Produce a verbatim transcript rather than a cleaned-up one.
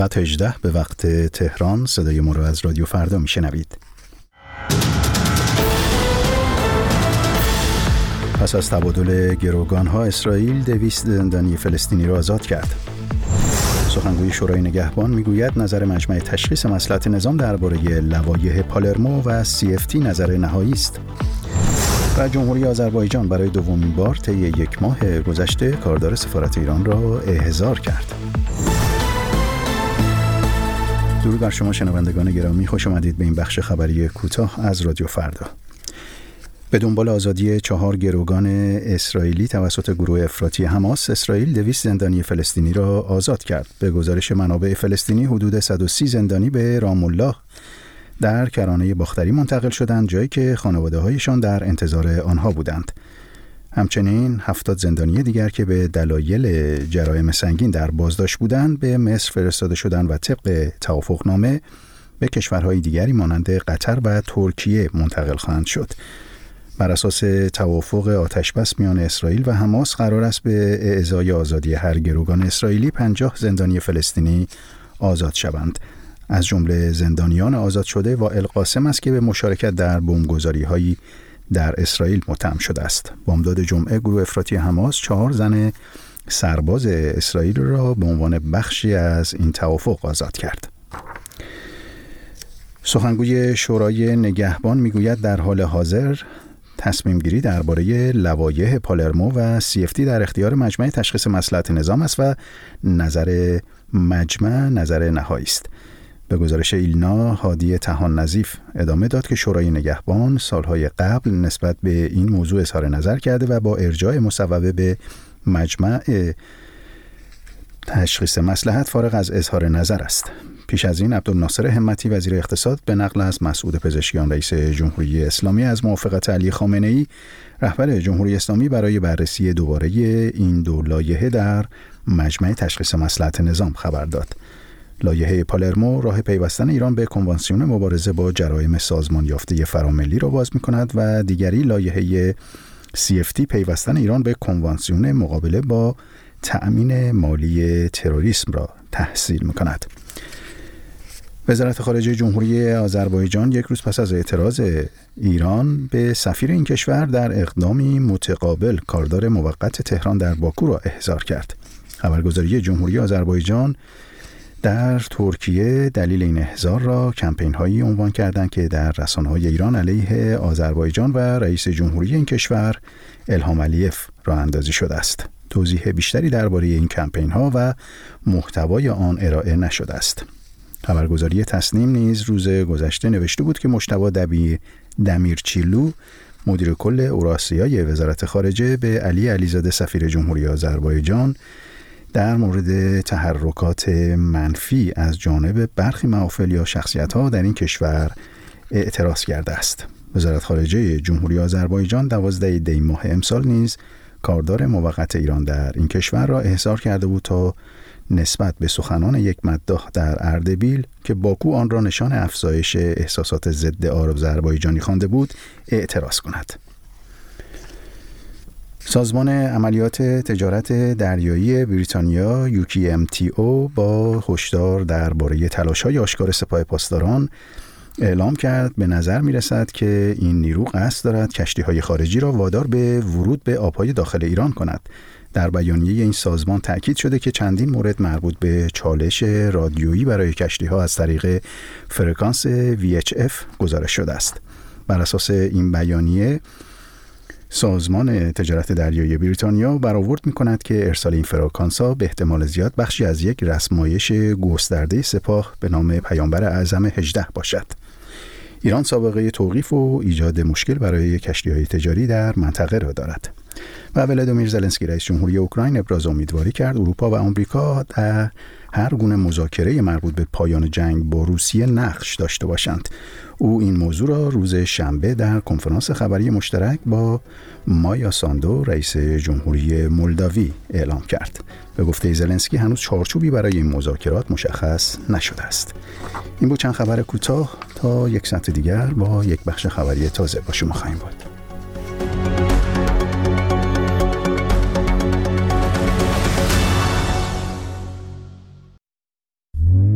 ساعت هجده به وقت تهران صدای ما رو از رادیو فردا میشنوید. پس از تبادل گروگان‌ها اسرائیل دویست زندانی فلسطینی را آزاد کرد. سخنگوی شورای نگهبان میگوید نظر مجمع تشخیص مصلحت نظام درباره لوایح پالرمو و سی اف تی نظر نهایی است. و جمهوری آذربایجان برای دومین بار طی یک ماه گذشته کاردار سفارت ایران را احضار کرد. درود بر شما شنوندگان گرامی، خوش آمدید به این بخش خبری کوتاه از رادیو فردا. به دنبال آزادی چهار گروگان اسرائیلی توسط گروه افراطی حماس، اسرائیل دویست زندانی فلسطینی را آزاد کرد. به گزارش منابع فلسطینی حدود صد و سی زندانی به رام الله در کرانه باختری منتقل شدند، جایی که خانواده‌هایشان در انتظار آنها بودند. همچنین هفتاد زندانی دیگر که به دلایل جرایم سنگین در بازداشت بودند به مصر فرستاده شدند و طبق توافقنامه به کشورهای دیگری مانند قطر و ترکیه منتقل خواهند شد. بر اساس توافق آتشبس میان اسرائیل و حماس قرار است به اعزای آزادی هر گروگان اسرائیلی پنجاه زندانی فلسطینی آزاد شوند. از جمله زندانیان آزاد شده وائل قاسم است که به مشارکت در بمبگذاری‌هایی در اسرائیل متهم شده است. بامداد جمعه گروه افراطی حماس چهار زن سرباز اسرائیل را به عنوان بخشی از این توافق آزاد کرد. سخنگوی شورای نگهبان میگوید در حال حاضر تصمیم گیری درباره لوایح پالرمو و سی اف تی در اختیار مجمع تشخیص مصلحت نظام است و نظر مجمع نظر نهایی است. به گزارش ایلنا هادی طحان نظیف ادامه داد که شورای نگهبان سالهای قبل نسبت به این موضوع اظهار نظر کرده و با ارجاع مصوبه به مجمع تشخیص مصلحت فارغ از اظهار نظر است. پیش از این عبدالناصر همتی وزیر اقتصاد به نقل از مسعود پزشکیان رئیس جمهوری اسلامی از موافقت علی خامنه‌ای رهبر جمهوری اسلامی برای بررسی دوباره این دو لایحه در مجمع تشخیص مصلحت نظام خبر داد. لایحه پالرمو راه پیوستن ایران به کنوانسیون مبارزه با جرایم سازمان یافته فراملی را باز می‌کند و دیگری لایحه سی اف تی پیوستن ایران به کنوانسیون مقابله با تأمین مالی تروریسم را تحصیل می‌کند. وزارت خارجه جمهوری آذربایجان یک روز پس از اعتراض ایران به سفیر این کشور در اقدامی متقابل کاردار موقت تهران در باکو را احضار کرد. خبرگزاری جمهوری آذربایجان در ترکیه دلیل این احضار را کمپین هایی عنوان کردند که در رسانه‌های ایران علیه آذربایجان و رئیس جمهوری این کشور الهام علیف راه اندازی شده است. توضیح بیشتری درباره این کمپین ها و محتوای آن ارائه نشده است. خبرگزاری تسنیم نیز روز گذشته نوشته بود که مجتبی دبی دمیرچیلو مدیر کل اوراسیای وزارت خارجه به علی علیزاده سفیر جمهوری آذربایجان در مورد تحرکات منفی از جانب برخی محافل یا شخصیت‌ها در این کشور اعتراض کرده است. وزارت خارجه جمهوری آذربایجان دوازده دی ماه امسال نیز کاردار موقت ایران در این کشور را احضار کرده بود تا نسبت به سخنان یک مداح در اردبیل که باکو آن را نشان افزایش احساسات ضد آذربایجانی خوانده بود اعتراض کند. سازمان عملیات تجارت دریایی بریتانیا یو کی ام تی او با هشدار درباره تلاش‌های آشکار سپاه پاسداران اعلام کرد به نظر می‌رسد که این نیرو قصد دارد کشتی‌های خارجی را وادار به ورود به آب‌های داخل ایران کند. در بیانیه این سازمان تأکید شده که چندین مورد مربوط به چالش رادیویی برای کشتی‌ها از طریق فرکانس وی اچ اف گزارش شده است. بر اساس این بیانیه سازمان تجارت دریایی بریتانیا برآورد می‌کند که ارسال این فرکانس‌ها به احتمال زیاد بخشی از یک رسمایش گسترده سپاه به نام پیامبر اعظم هجده باشد. ایران سابقه توقیف و ایجاد مشکل برای کشتی‌های تجاری در منطقه را دارد. و ولادیمیر زلنسکی رئیس جمهوری اوکراین ابراز امیدواری کرد اروپا و آمریکا در هر گونه مذاکره مربوط به پایان جنگ با روسیه نقش داشته باشند. او این موضوع را روز شنبه در کنفرانس خبری مشترک با مایا ساندو رئیس جمهوری مولداوی اعلام کرد. به گفته زلنسکی هنوز چارچوبی برای این مذاکرات مشخص نشده است. این بود چند خبر کوتاه. تا یک ساعت دیگر با یک بخش خبری تازه با شما خواهیم بود.